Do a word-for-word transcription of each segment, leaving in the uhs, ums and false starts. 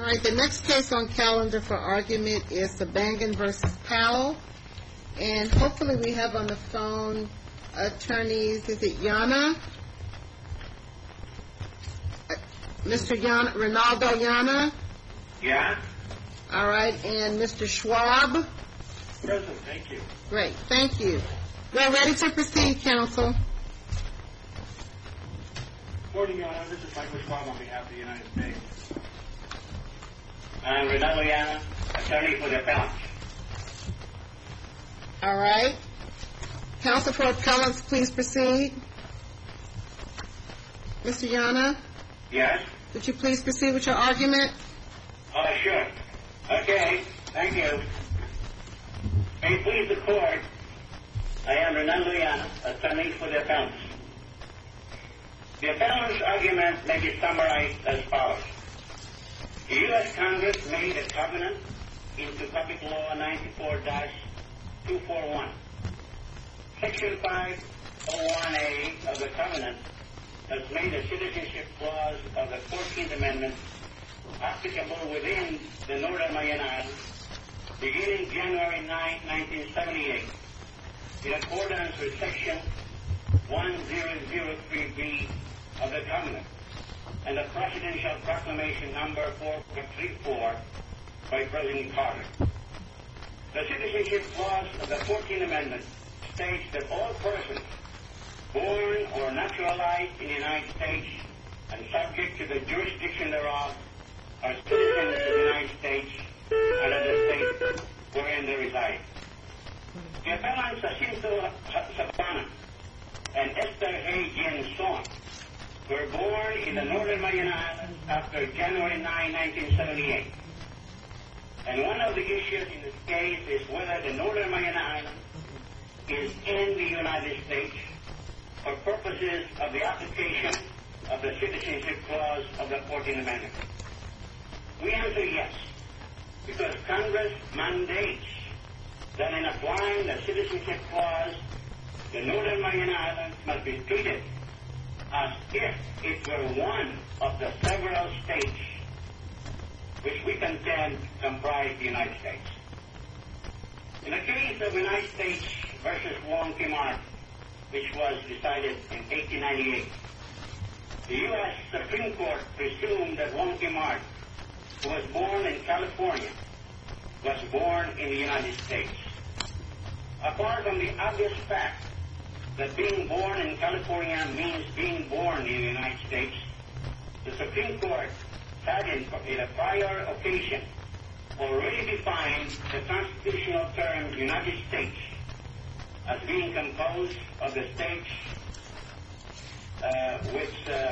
right, the next case on calendar for argument is Sabangan versus Powell. And hopefully we have on the phone attorneys, is it Yana? Uh, Mister Yana, Ronaldo Yana? Yeah. All right, and Mister Schwab? Present, thank you. Great, thank you. We're ready to proceed, counsel. Morning, Your Honor. This is Michael Schwab on behalf of the United States. I'm Ronaldo Yana, attorney for the appellant. All right. Counsel for appellants, please proceed. Mister Yana? Yes? Would you please proceed with your argument? Oh, sure. Okay, thank you. May it please the court, I am Ronaldo Yana, attorney for the appellants. The appellant's argument may be summarized as follows. The U S Congress made a covenant into Public Law ninety-four dash two forty-one. Section five oh one A of the covenant has made the citizenship clause of the fourteenth Amendment applicable within the Northern Mariana Islands beginning January ninth, nineteen seventy-eight, in accordance with Section one thousand three B of the covenant and the Presidential Proclamation number four thirty-four by President Carter. The citizenship clause of the fourteenth Amendment states that all persons born or naturalized in the United States and subject to the jurisdiction thereof are citizens of the United States and of the state wherein they reside. The appellants Jacinto Sabana and Esther Hay Jin Song were born in the Northern Mariana Islands after January ninth, nineteen seventy-eight. And one of the issues in this case is whether the Northern Mariana Islands is in the United States for purposes of the application of the citizenship clause of the fourteenth Amendment. We answer yes, because Congress mandates that in applying the citizenship clause, the Northern Mariana Islands must be treated as if it were one of the several states which we contend comprise the United States. In the case of United States versus Wong Kim Ark, which was decided in eighteen ninety-eight, the U S Supreme Court presumed that Wong Kim Ark, who was born in California, was born in the United States. Apart from the obvious fact that being born in California means being born in the United States, the Supreme Court had in, in a prior occasion already defined the constitutional term United States as being composed of the states uh, which, uh,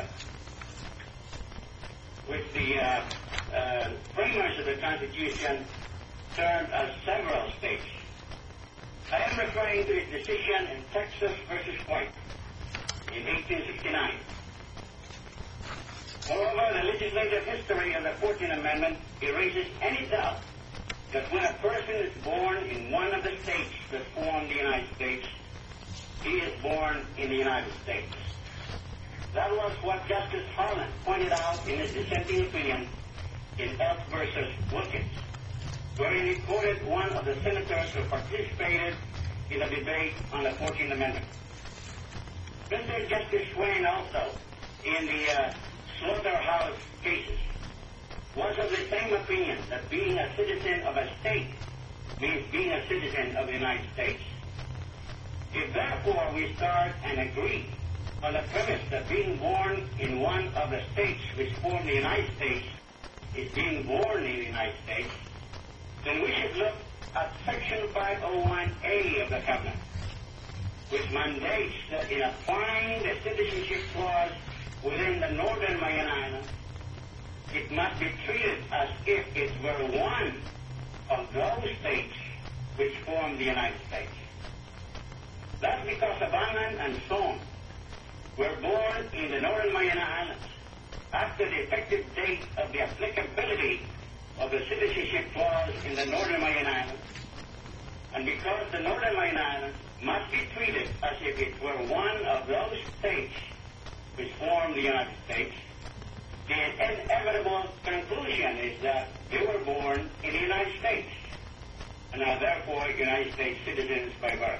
which the uh, uh, framers of the Constitution termed as several states. I am referring to his decision in Texas versus White in eighteen sixty-nine. Moreover, the legislative history of the fourteenth Amendment erases any doubt that when a person is born in one of the states that form the United States, he is born in the United States. That was what Justice Harlan pointed out in his dissenting opinion in Elk versus Wilkins, wherein he quoted one of the senators who participated in the debate on the fourteenth Amendment. Mister Justice Swain also, in the uh, Slaughterhouse cases, was of the same opinion that being a citizen of a state means being a citizen of the United States. If therefore we start and agree on the premise that being born in one of the states which form the United States is being born in the United States, then we should look at Section five oh one A of the Covenant, which mandates that in applying the citizenship clause within the Northern Mariana Islands, it must be treated as if it were one of those states which form the United States. That's because Sabangan and Song were born in the Northern Mariana Islands after the effective date of the applicability of the citizenship clause in the Northern Mariana Islands, and because the Northern Mariana Islands must be treated as if it were one of those states which form the United States, the inevitable conclusion is that they were born in the United States and are therefore United States citizens by birth.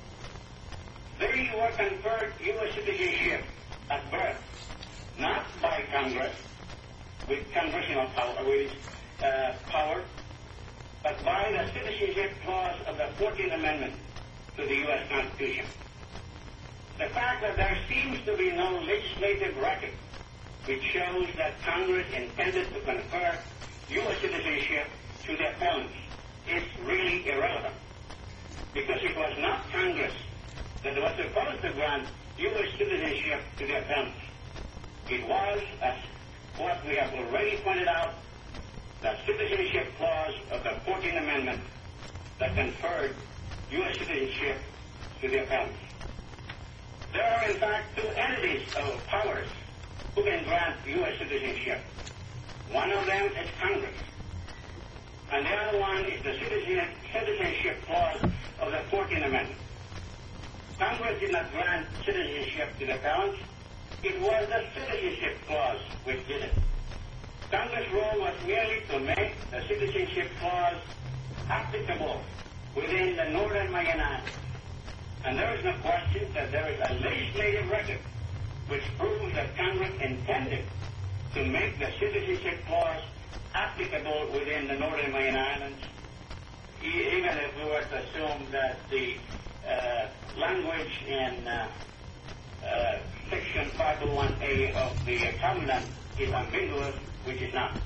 They were conferred U S citizenship at birth, not by Congress, with congressional power, with uh, power, but by the citizenship clause of the fourteenth Amendment to the U S Constitution. The fact that there seems to be no legislative record which shows that Congress intended to confer U S citizenship to the appellants is really irrelevant, because it was not Congress that was supposed to grant U S citizenship to the appellants. It was, as what we have already pointed out, the citizenship clause of the fourteenth Amendment that conferred U S citizenship to the appellants. There are, in fact, two entities of powers who can grant U S citizenship. One of them is Congress, and the other one is the citizenship clause of the fourteenth Amendment. Congress did not grant citizenship to the appellants. It was the citizenship clause which did it. Congress' role was merely to make the citizenship clause applicable within the Northern Mariana. And there is no question that there is a legislative record which proves that Congress intended to make the citizenship clause applicable within the Northern Mariana Islands, e- even if we were to assume that the uh, language in uh, uh, Section five oh one A of the Covenant is ambiguous, which is not.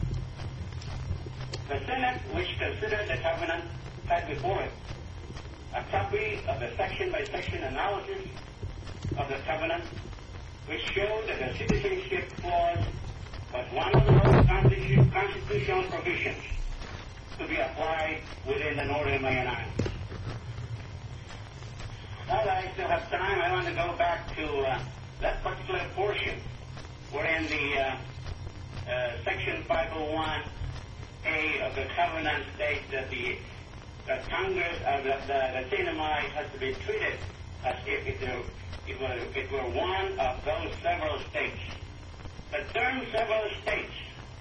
The Senate, which considered the Covenant, had before it a copy of the section-by-section analysis of the Covenant, which showed that the citizenship clause was one of those constitu- constitutional provisions to be applied within the Northern Mariana Islands. Now that I still have time, I want to go back to uh, that particular portion wherein the uh, uh, Section five oh one A of the Covenant states that the that Congress, uh, the, the, the Sinai has to be treated as if it were, it were, it were one of those several states. The term several states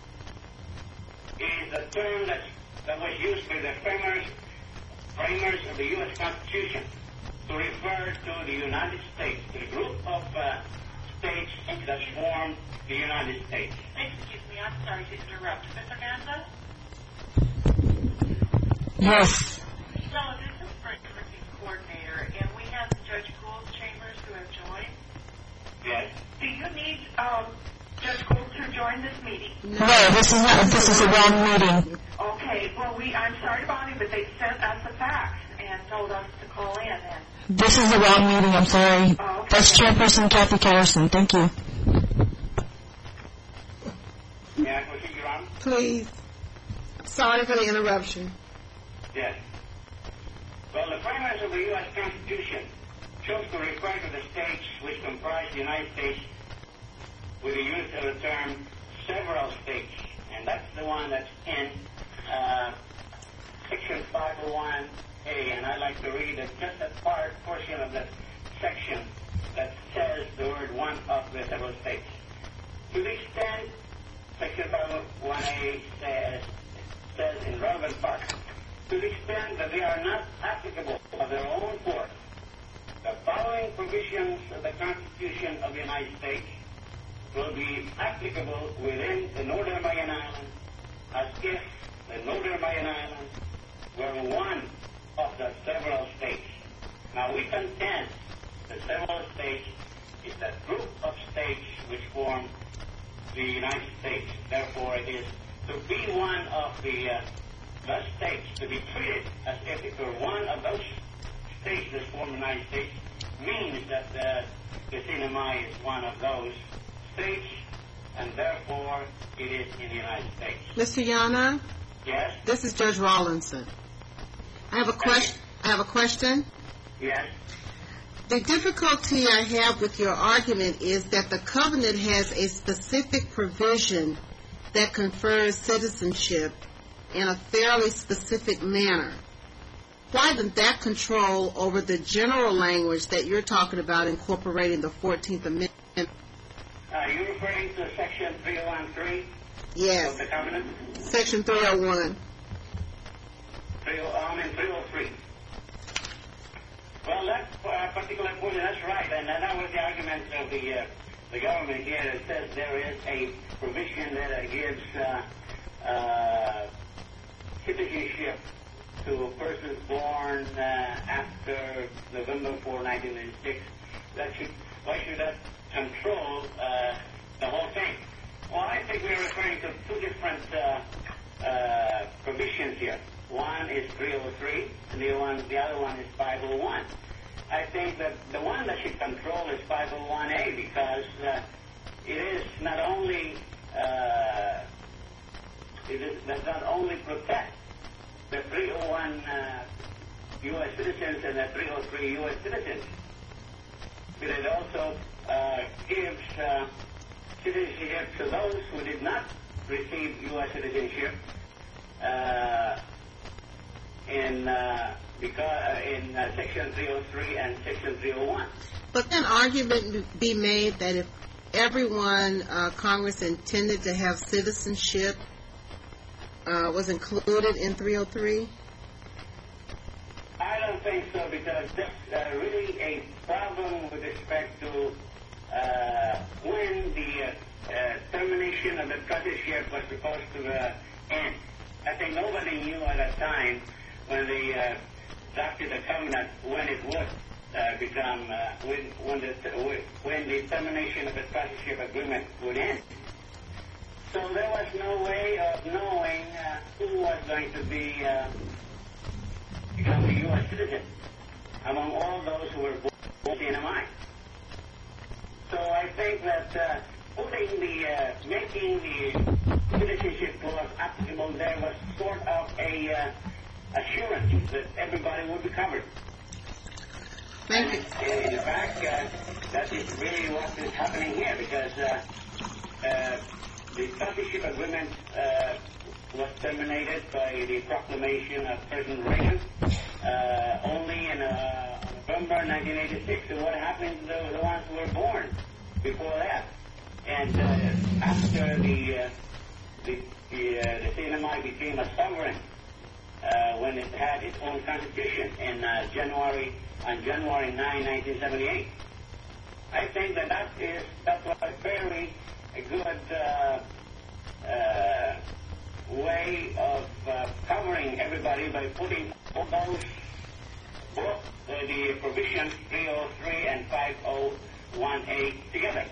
is a term that, that was used by the framers, framers of the U S Constitution to refer to the United States, to the group of uh, states that form the United States. Excuse me, I'm sorry to interrupt. Mister Ganta? Yes. So this is Frank Murphy's coordinator, and we have Judge Gould Chambers who have joined. Yes. Do you need um, Judge Gould to join this meeting? No, this is not. This is a wrong meeting. Okay. Well, we. I'm sorry about it, but they sent us a fax and told us to call in. And This is the wrong meeting. I'm sorry. Oh, okay. That's Chairperson Kathy Carrison. Thank you. May I proceed, Your Honor? Please. Sorry for the interruption. Yes. Well, the framers of the U S Constitution chose to refer to the states which comprise the United States with the use of the term several states, and that's the one that's in uh, Section five oh one A, and I'd like to read a, just a part portion of that section that says the word one of the several states. To the extent Section five oh one A says, says in relevant part, to the extent that they are not applicable of their own force, the following provisions of the Constitution of the United States will be applicable within the Northern Mariana Islands as if the Northern Mariana Islands were one of the several states. Now we contend the several states is that group of states which form the United States. Therefore, it is to be one of the uh, the states, to be treated as if it were one of those states that form the United States, means that uh, the Sinai is one of those states, and therefore it is in the United States. Mister Yana, Yes? this is Judge Rawlinson. I have a question. I have a question. Yes? The difficulty I have with your argument is that the covenant has a specific provision that confers citizenship in a fairly specific manner. Why doesn't that control over the general language that you're talking about incorporating the fourteenth Amendment? Are you referring to Section three oh one three Yes. of the Covenant? Section three oh one. three oh, I mean three oh three. Well, that uh, particular point, that's right, and uh, that was the argument of the uh, the government here. It says there is a provision that uh, gives uh, uh, citizenship to persons born uh, after November fourth, nineteen ninety-six. That should, why should that control uh, the whole thing? Well, I think we're referring to two different uh, uh, provisions here. One is three oh three, and the one, the other one is five oh one. I think that the one that should control is five oh one A because uh, it is not only uh, it is, does not only protect the three oh one uh, U S citizens and the three oh three U S citizens, but it also uh, gives uh, citizenship to those who did not receive U S citizenship. Uh, in uh, because uh, in uh, Section three oh three and Section three oh one. But can argument be made that if everyone uh, Congress intended to have citizenship uh, was included in three oh three? I don't think so because that's uh, really a problem with respect to uh, when the uh, uh, termination of the trusteeship was supposed to uh, end. I think nobody knew at that time when they uh, drafted the covenant when it would uh, become, uh, when, when, the, when the termination of the trusteeship agreement would end. So there was no way of knowing uh, who was going to be uh, become a U S citizen among all those who were born in C N M I. So I think that uh, putting the, uh, making the citizenship clause applicable there was sort of a uh, assurance that everybody would be covered. Thank you. And in fact, uh, that is really what is happening here because uh, uh, the trusteeship agreement uh, was terminated by the proclamation of President Reagan uh, only in uh, November nineteen eighty-six. And what happened to the, the ones who were born before that? And uh, after the uh, the the, uh, the C N M I became a sovereign uh, when it had its own constitution in uh, January on January ninth, nineteen seventy-eight. I think that that is that was a very a good uh, uh, way of uh, covering everybody by putting all those both uh, the provisions three oh three and five oh one A together.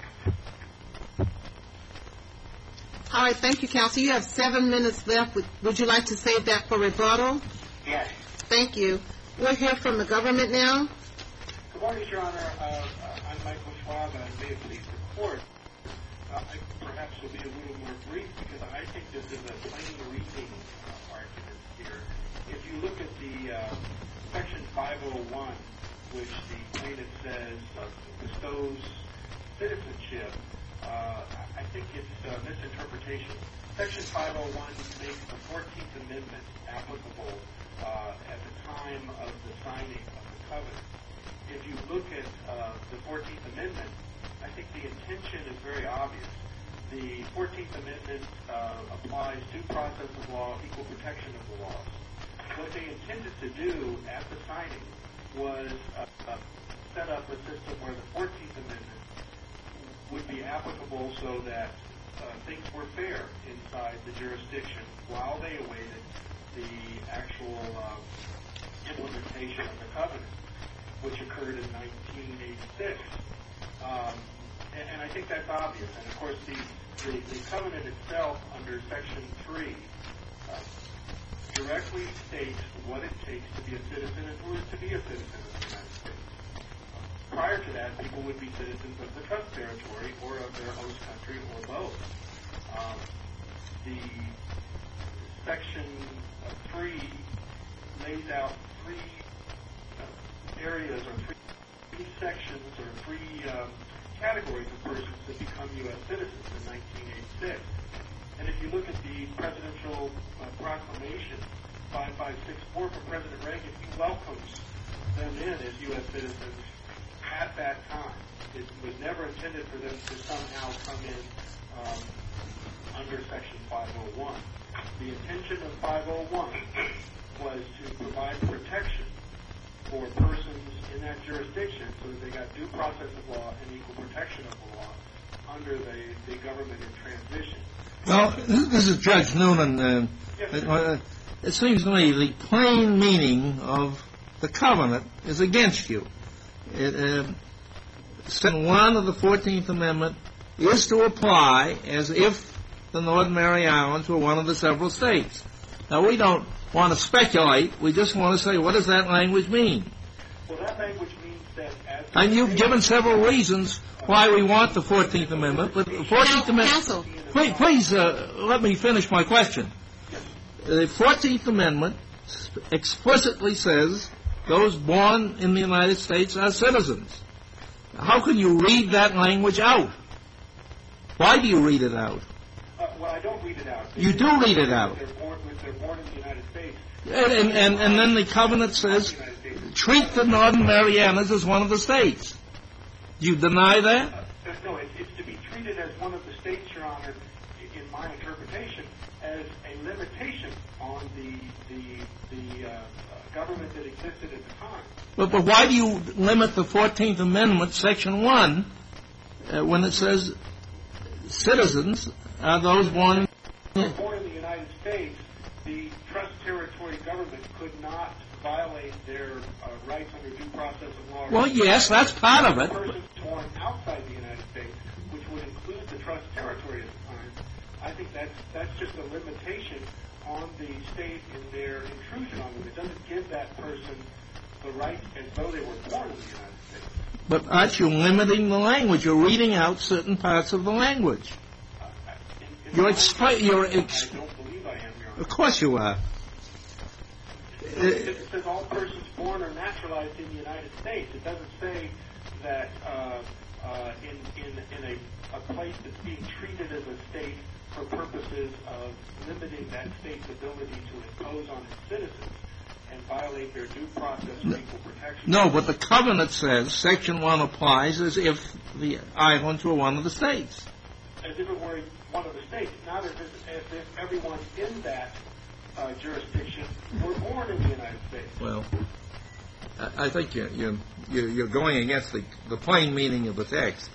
All right, thank you, Counsel. You have seven minutes left. Would, would you like to save that for rebuttal? Yes. Thank you. We'll hear from the government now. Good morning, Your Honor. Uh, uh, I'm Michael Schwab, and I may have pleased the court. Uh, I perhaps will be a little more brief because I think this is a plain reading uh, argument here. If you look at the uh, Section five oh one, which the plaintiff says uh, bestows citizenship, uh, I think it's a misinterpretation. Section five oh one makes the fourteenth Amendment applicable uh, at the time of the signing of the covenant. If you look at uh, the fourteenth Amendment, I think the intention is very obvious. The fourteenth Amendment uh, applies due process of law, equal protection of the laws. What they intended to do at the signing was uh, uh, set up a system where the fourteenth Amendment would be applicable so that uh, things were fair inside the jurisdiction while they awaited the actual uh, implementation of the covenant, which occurred in nineteen eighty-six. Um, and, and I think that's obvious. And of course, the, the, the covenant itself under Section three uh, directly states what it takes to be a citizen and who is to be a citizen of the United States. Prior to that, people would be citizens of the trust territory or of their host country or both. Um, the Section three lays out three uh, areas or three, three sections or three um, categories of persons that become U S citizens in nineteen eighty-six. And if you look at the presidential uh, proclamation five five six four from President Reagan, he welcomes them in as U S citizens at that time. it was never intended for them to somehow come in um, under Section five oh one. The intention of five oh one was to provide protection for persons in that jurisdiction so that they got due process of law and equal protection of the law under the, the government in transition. Well, this is Judge Noonan. Uh, Yes, it, uh, it seems to me the plain meaning of the covenant is against you. It, uh, Section one of the fourteenth Amendment is to apply as if the Northern Mariana Islands were one of the several states. Now, we don't want to speculate. We just want to say, what does that language mean? Well, that language means that as... And you've given several reasons why we want the fourteenth Amendment, but the fourteenth Amendment... Counsel. Please, please uh, let me finish my question. The fourteenth Amendment explicitly says those born in the United States are citizens. How can you read that language out? Why do you read it out? Uh, well, I don't read it out. You do read it out. They're born, they're born in the United States. And, and, and, and then the covenant says, treat the Northern Marianas as one of the states. Do you deny that? Uh, no, it, it's to be treated as one of the states, Your Honor, in my interpretation, as a limitation on the the, the uh, uh, government that existed at the time. But, but why do you limit the fourteenth Amendment, Section one, uh, when it says citizens are those born in... Born in the United States, the trust territory government could not violate their uh, rights under due process of law. Well, yes, that's part of it. Persons born outside the United States, which would include the trust territory at the time, I think that's that's just a limitation on the state in their intrusion on them. It doesn't give that person the rights as though they were born in the United States. But aren't you limiting the language? You're reading out certain parts of the language. Uh, in, in You're my explaining... You're ex- I don't believe I am, Your Honor. of course you are. It, it says all persons born or naturalized in the United States. It doesn't say that uh, uh, in, in, in a, a place that's being treated as a state for purposes of limiting that state's ability to impose on its citizens and violate their due process for equal protection. No, but the covenant says Section one applies as if the islands were one of the states. As if it were one of the states, not as if, as if everyone in that uh, jurisdiction were born in the United States. Well, I, I think you're, you're, you're going against the, the plain meaning of the text.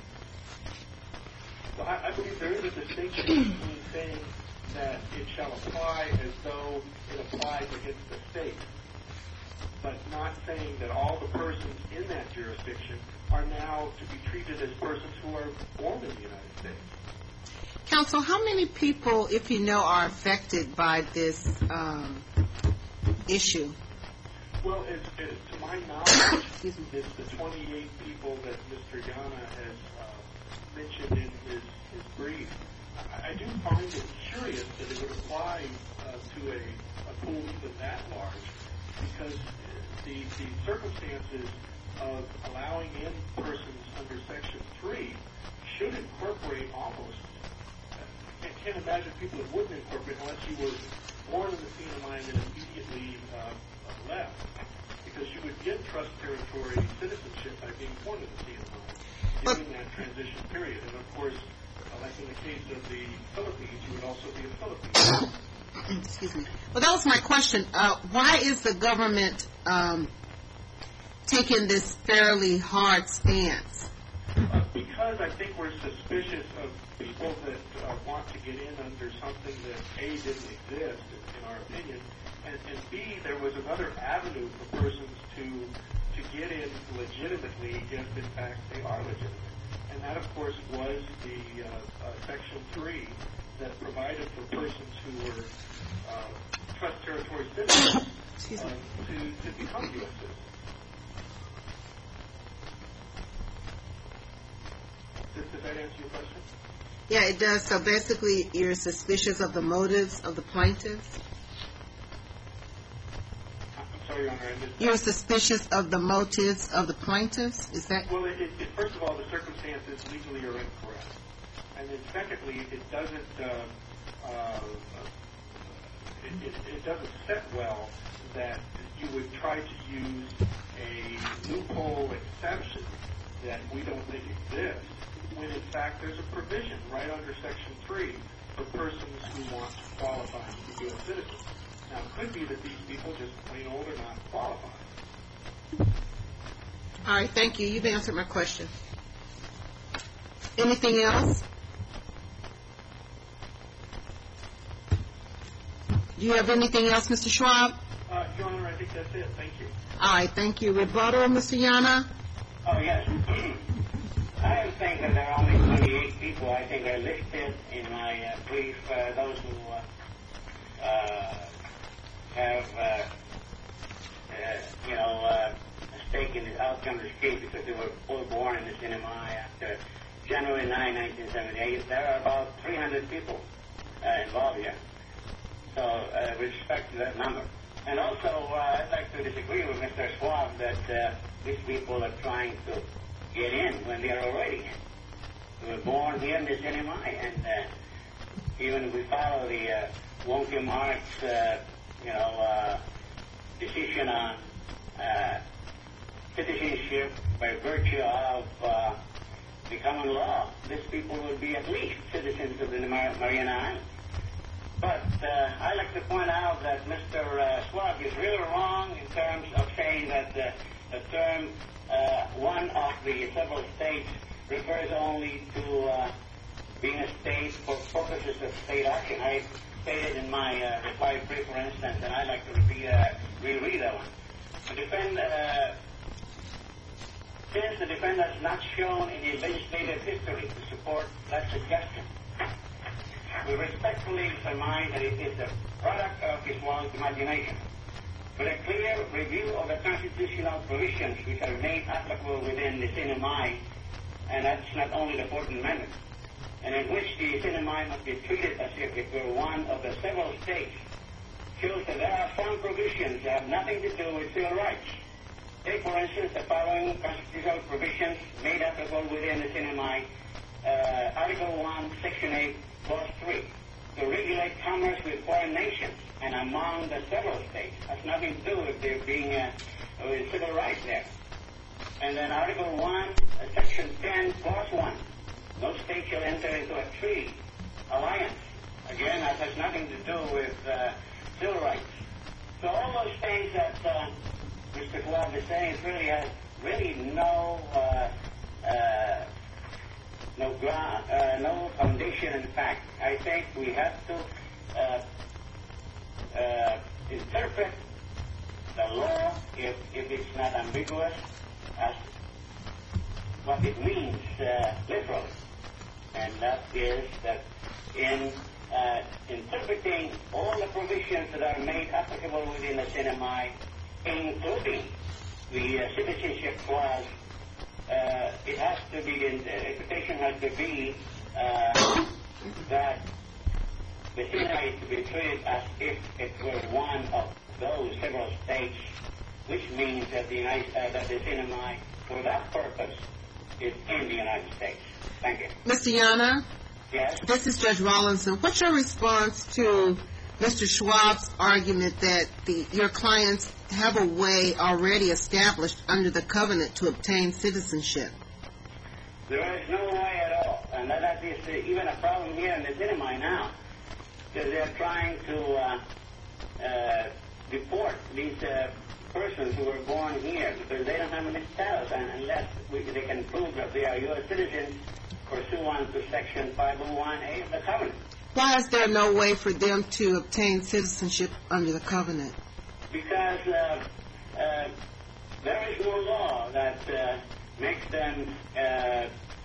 So I, I believe there is a distinction between saying that it shall apply as though it applies against the state, but not saying that all the persons in that jurisdiction are now to be treated as persons who are born in the United States. Counsel, how many people, if you know, are affected by this um, issue? Well, as, as to my knowledge, it's the twenty-eight people that Mister Yana has uh, mentioned in his, his brief. I, I do find it curious that it would apply uh, to a, a pool even that large, because the, the circumstances of allowing in persons under Section three should incorporate almost. I can't imagine people that wouldn't incorporate unless you were born in the scene of mind and immediately uh, left, because you would get trust territory citizenship by being born in the scene of mind during that transition period. And of course, uh, like in the case of the Philippines, you would also be a Philippine. Excuse me. Well, that was my question. Uh, why is the government um, taking this fairly hard stance? Uh, because I think we're suspicious of people that uh, want to get in under something that A, didn't exist, in, in our opinion, and, and B, there was another avenue for persons to to get in legitimately if, in fact, they are legitimate. And that, of course, was the uh, uh, Section three that provided for persons who were uh, trust territory citizens uh, to, to become U S citizens. Does, does that answer your question? Yeah, it does. So basically, you're suspicious of the motives of the plaintiffs? I'm sorry, Your Honor. I missed that. You're suspicious of the motives of the plaintiffs? Is that... Well, it, it, first of all, the circumstances legally are incorrect. And then secondly, it doesn't, uh, uh, it, it, it doesn't set well that you would try to use a loophole exception that we don't think exists, when in fact there's a provision right under Section three for persons who want to qualify to be U S citizens. Now, it could be that these people just plain old are not qualified. All right, thank you. You've answered my question. Anything else? Do you have anything else, Mister Schwab? Uh, Your Honor, I think that's it. Thank you. All right, thank you. Rebuttal, Mister Yana? Oh, yes. I think that there are only twenty-eight people, I think, are listed in my uh, brief. Uh, those who uh, uh, have, uh, uh, you know, uh, a stake in the outcome of this case because they were all born in this N M I after January ninth, nineteen seventy-eight. There are about three hundred people uh, involved here. So, uh, with respect to that number. And also, uh, I'd like to disagree with Mister Schwab that uh, these people are trying to get in when they are already in. They were born here in this N M I, and uh, even if we follow the uh, Wonky Marks, uh, you know, uh, decision on uh, citizenship by virtue of uh, the common law, these people would be at least citizens of the Mar- Mariana Islands. But uh, I'd like to point out that Mister Uh, Schwab is really wrong in terms of saying that uh, the term uh, one of the several states refers only to uh, being a state for purposes of state action. I stated in my uh, reply brief, for instance, and I'd like to repeat, uh, reread that one. To defend, uh, since the defendant has not shown any legislative history to support that suggestion, we respectfully surmise that it is the product of his one's imagination. With a clear review of the constitutional provisions which are made applicable within the C N M I, and that's not only the fourteenth Amendment, and in which the C N M I must be treated as if it were one of the several states, shows that there are some provisions that have nothing to do with civil rights. Take, for instance, the following constitutional provisions made applicable within the C N M I, uh, Article one, Section eight, Clause three, to regulate commerce with foreign nations and among the several states. Has nothing to do with there being uh, with civil rights there. And then Article one, uh, Section ten, Clause one, no state shall enter into a treaty, alliance. Again, that has nothing to do with uh, civil rights. So all those things that uh, Mister Schwab is saying really has really no uh, uh, no ground, uh, no foundation in fact. I think we have to uh, uh, interpret the law, if, if it's not ambiguous, as what it means uh, literally. And that is that in uh, interpreting all the provisions that are made applicable within the C N M I, including the uh, citizenship clause, Uh, it has to be, the interpretation has to be uh, that the C N M I is to be treated as if it were one of those several states, which means that the United, uh, that the C N M I, for that purpose, is in the United States. Thank you. Mister Yana? Yes? This is Judge Rawlinson. What's your response to Mister Schwab's argument that the, your clients have a way already established under the covenant to obtain citizenship? There is no way at all. And that, that is uh, even a problem here in the C N M I now. Because they're trying to uh, uh, deport these uh, persons who were born here because they don't have any status and unless we, they can prove that they are U S citizens pursuant to Section five oh one A of the covenant. Why is there no way for them to obtain citizenship under the covenant? Because uh, uh, there is no law that uh, makes them uh,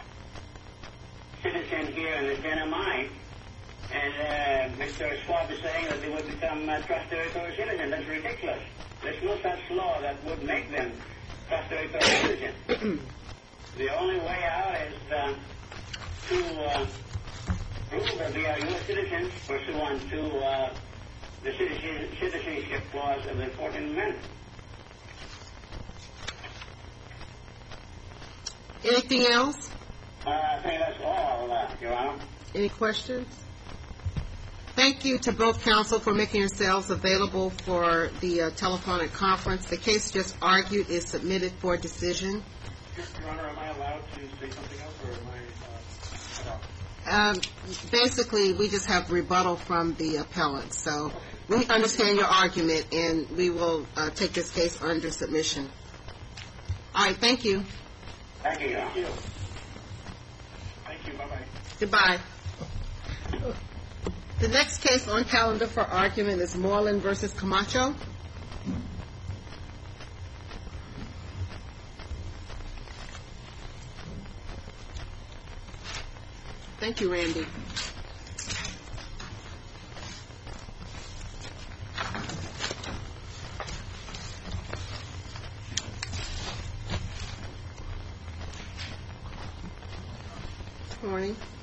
citizens here in the C N M I, and uh, Mister Schwab is saying that they would become uh, trust territory citizens. That's ridiculous. There's no such law that would make them trust territory citizens. The only way out is uh, to uh, prove that they are U S citizens pursuant to uh, the citizen, citizenship clause of the fourteenth Amendment. Anything else? Uh, I think that's all, uh, Your Honor. Any questions? Thank you to both counsel for making yourselves available for the uh, telephonic conference. The case just argued is submitted for decision. Your, Your Honor, am I allowed to say something else, or am I uh, cut off? Um, basically, we just have rebuttal from the appellant. So we understand your argument, and we will uh, take this case under submission. All right, thank you. Thank you, Your Honor. Thank you. Thank you. Bye-bye. Goodbye. The next case on calendar for argument is Moreland versus Camacho. Thank you, Randy. Morning.